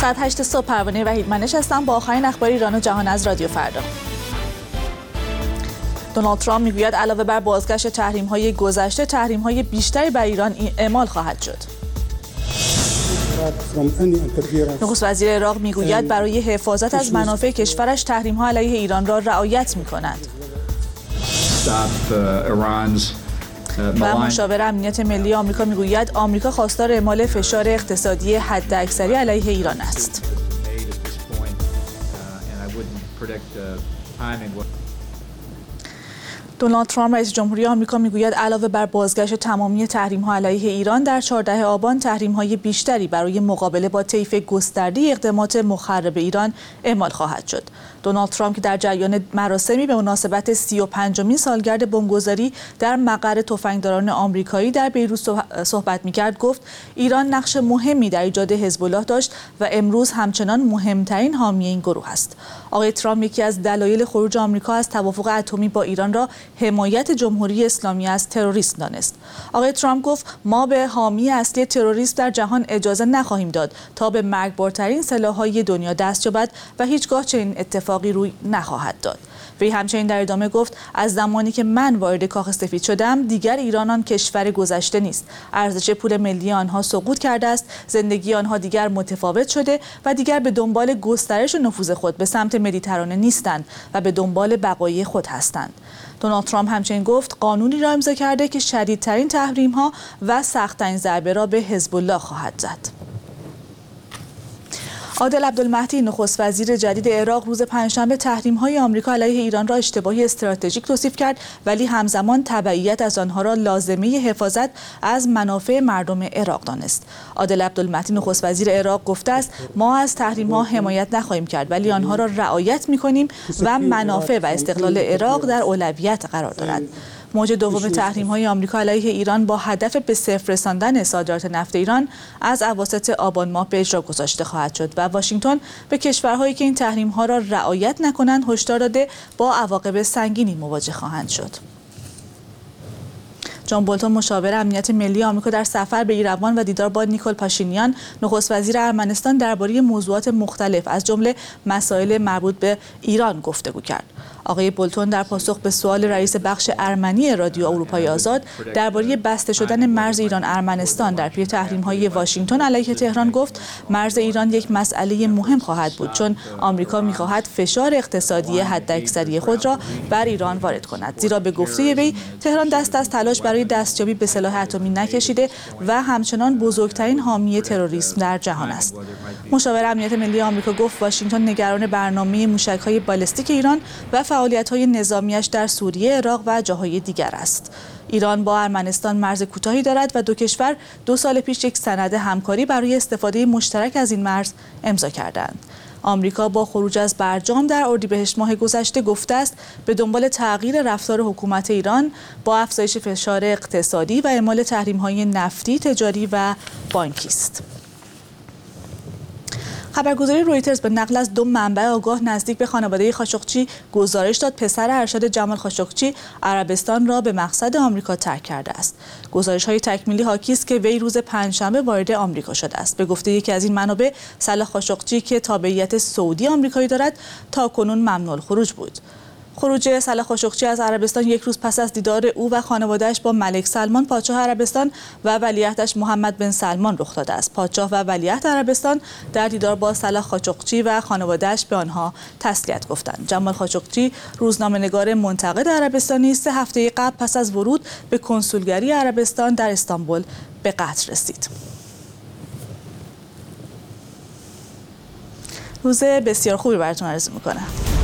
ساعت 8 صبح پروانه وحید منش هستم با آخرین اخبار ایران و جهان از رادیو فردا. دونالد ترامپ میگوید علاوه بر بازگشت تحریم‌های گذشته، تحریم‌های بیشتری بر ایران اعمال خواهد شد. نخست وزیر عراق میگوید برای حفاظت از منافع کشورش تحریم‌ها علیه ایران را رعایت می‌کند. و مشاور امنیت ملی آمریکا میگوید آمریکا خواستار اعمال فشار اقتصادی حداکثری علیه ایران است. دونالد ترامپ رئیس جمهوری آمریکا میگوید علاوه بر بازگشت تمامی تحریم‌ها علیه ایران، در 14 آبان تحریم‌های بیشتری برای مقابله با طیف گسترده اقدامات مخرب ایران اعمال خواهد شد. دونالد ترامپ که در جریان مراسمی به مناسبت 35مین سالگرد بمبگذاری در مقر تفنگداران آمریکایی در بیروت صحبت می‌کرد، گفت ایران نقش مهمی در ایجاد حزب الله داشت و امروز همچنان مهمترین حامی این گروه است. آقای ترامپ یکی از دلایل خروج آمریکا از توافق اتمی با ایران را حمایت جمهوری اسلامی از تروریسم دانست. آقای ترامپ گفت ما به حامی اصلی تروریسم در جهان اجازه نخواهیم داد تا به مرگبارترین سلاح‌های دنیا دست یابد و هیچگاه چنین اتفاقی روی نخواهد داد. وی همچنین در ادامه گفت از زمانی که من وارد کاخ سفید شدم دیگر ایران آن کشور گذشته نیست. ارزش پول ملی آنها سقوط کرده است، زندگی آنها دیگر متفاوت شده و دیگر به دنبال گسترش نفوذ خود به سمت مدیترانه نیستند و به دنبال بقای خود هستند. دونالد ترامپ همچنین گفت قانونی را امضا کرده که شدیدترین تحریم‌ها و سخت‌ترین ضربه را به حزب الله خواهد زد. عادل عبدالمهدی نخست وزیر جدید عراق روز پنجشنبه تحریم‌های آمریکا علیه ایران را اشتباهی استراتژیک توصیف کرد، ولی همزمان تبعیت از آنها را لازمه حفاظت از منافع مردم عراق دانست. عادل عبدالمهدی نخست وزیر عراق گفته است ما از تحریم‌ها حمایت نخواهیم کرد، ولی آنها را رعایت می‌کنیم و منافع و استقلال عراق در اولویت قرار دارد. موج دوم تحریم‌های آمریکا علیه ایران با هدف به صفر رساندن صادرات نفت ایران از اواسط آبان ماه به اجرا گذاشته خواهد شد و واشنگتن به کشورهایی که این تحریم‌ها را رعایت نکنند هشدار داده با عواقب سنگینی مواجه خواهند شد. جان بولتون مشاور امنیت ملی آمریکا در سفر به ایروان و دیدار با نیکول پاشینیان نخست وزیر ارمنستان درباره موضوعات مختلف از جمله مسائل مربوط به ایران گفتگو کرد. آقای بولتون در پاسخ به سوال رئیس بخش ارمنی رادیو اروپای آزاد درباره بسته شدن مرز ایران ارمنستان در پی تحریم‌های واشنگتن علیه تهران گفت مرز ایران یک مسئله مهم خواهد بود، چون آمریکا می‌خواهد فشار اقتصادی حداکثری خود را بر ایران وارد کند، زیرا به گفته وی تهران دست از تلاش برای دستیابی به سلاح اتمی نکشیده و همچنان بزرگترین حامی تروریسم در جهان است. مشاور امنیت ملی آمریکا گفت واشنگتن نگران برنامه موشک‌های بالستیک ایران و فعالیت‌های نظامیش در سوریه، عراق و جاهای دیگر است. ایران با ارمنستان مرز کوتاهی دارد و دو کشور 2 سال پیش یک سند همکاری برای استفاده مشترک از این مرز امضا کردند. آمریکا با خروج از برجام در اردیبهشت ماه گذشته گفته است به دنبال تغییر رفتار حکومت ایران با افزایش فشار اقتصادی و اعمال تحریم‌های نفتی، تجاری و بانکی است. خبرگزاری رویترز به نقل از 2 منبع آگاه نزدیک به خانواده خاشقچی گزارش داد پسر ارشد جمال خاشقچی عربستان را به مقصد آمریکا ترک کرده است. گزارش‌های تکمیلی حاکی است که وی روز پنجشنبه وارد آمریکا شده است. به گفته یکی از این منابع، صلاح خاشقچی که تابعیت سعودی آمریکایی دارد تاکنون ممنوع الخروج بود. خروج صلاح خاشقچی از عربستان یک روز پس از دیدار او و خانواده‌اش با ملک سلمان پادشاه عربستان و ولیعهدش محمد بن سلمان رخ داده است. پادشاه و ولیعهد عربستان در دیدار با صلاح خاشقچی و خانواده‌اش به آنها تسلیت گفتند. جمال خاشقچی روزنامه‌نگار منتقد عربستانی 3 هفته قبل پس از ورود به کنسولگری عربستان در استانبول به قتل رسید. روز بسیار خوبی براتون آرزو می‌کنم.